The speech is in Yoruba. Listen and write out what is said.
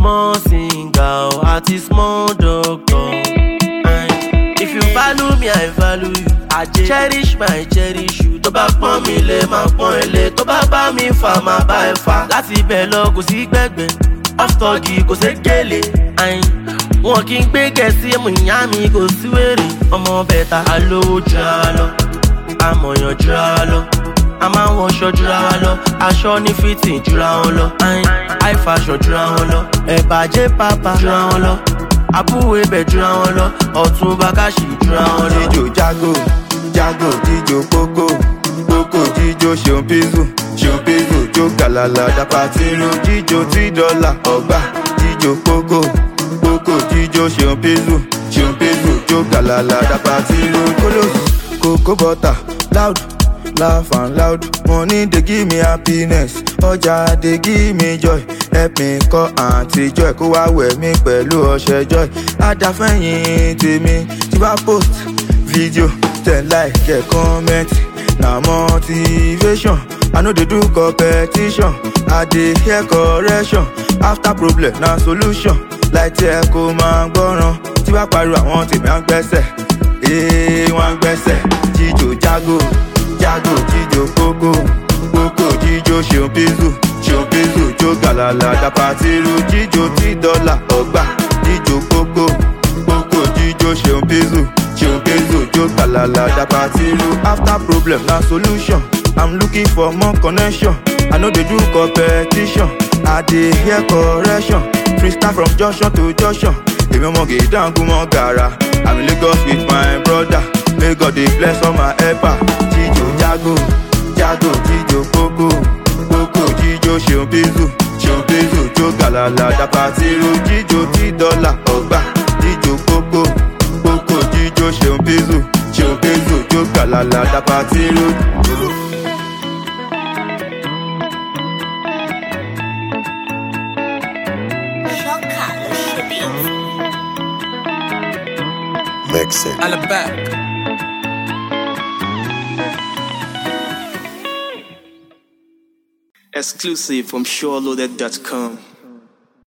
small singer at a small doctor. If you value me, I value you. I cherish my cherish you. Tó bá pọ́n mi lé, máa pọ́n ẹ lé. Tó bá bá mi fà, máa bá ẹ fà. Láti ibẹ̀ lọ kò sí gbẹ̀gbẹ̀. Ọ́fítọ́gì kò sé gèlè. Wọn kì í gbé gẹ̀ẹ́sì ẹ̀mú ìyá mi kò sí wèrè. Ọmọ bẹ̀ta alówó jura lọ. Amọ̀yàn jura lọ. A máa ń wọṣọ jura wa lọ. Aṣọ ní fìtì jura wọn lọ. High fashion jura wọn lọ. Ẹ̀bàjẹ́ pàpà jura wọn lọ. Àbúwé bẹ̀ jura wọn lọ. Ọ̀tún Bákàṣì jura wọn lọ. Jíjó jago, jago jíjó kókó. Kókó jíjó ṣeun pízù. Ṣeun pízù jó gàlàlà dàpàtìrù. Jíjó $3 ọgbà. Jíjó kókó. Kókó jíjó ṣeun pízù. Ṣeun pízù jó gàlàlà dàpàtìrù. Kólós kókó bọ́tà loud. Laugh and loud, money they give me happiness. Ọjà they give me joy. Help me call Aunty Joy. Kó wá wẹ̀ mí pẹ̀lú ọṣẹ joy. Adáfẹ́yìn tèmi tí bá post video, then like, get comment. Na motivation, I no dey do competition. I dey hear correction. After problem, na solution. Like tí ẹ kò máa gbọ́ràn. Tí bá pariwo àwọn tèmi á ń gbẹ́sẹ̀. Wọ́n á ń gbẹ́sẹ̀. Jíjó jago. Jago jíjó kókó, kókó jíjó ṣeun pízù, ṣeun pízù jó gàlàlà dàpàtìrù. Jíjó $3 ọgbà, jíjó kókó, kókó jíjó ṣeun pízù, ṣeun pízù jó gàlàlà dàpàtìrù. After problem na solution, I'm looking for more connection. I no dey do competition, I dey hear correction. Freestyle from junction to junction. Èmi ọmọ gèdè àgùnmọ̀ gàrà. I'm in Lagos with my brother. May God dey bless all my helper. Jíjó jago, jago jíjó kókó. Kókó jíjó ṣeun pízù. Ṣeun pízù jó gàlàlà dàpàtìrù. Jíjó $3 ọgbà. Jíjó kókó. Kókó jíjó ṣeun pízù. Ṣeun pízù jó gàlàlà dàpàtìrù. Mixing. Alabama. Exclusive from SureLoaded.com.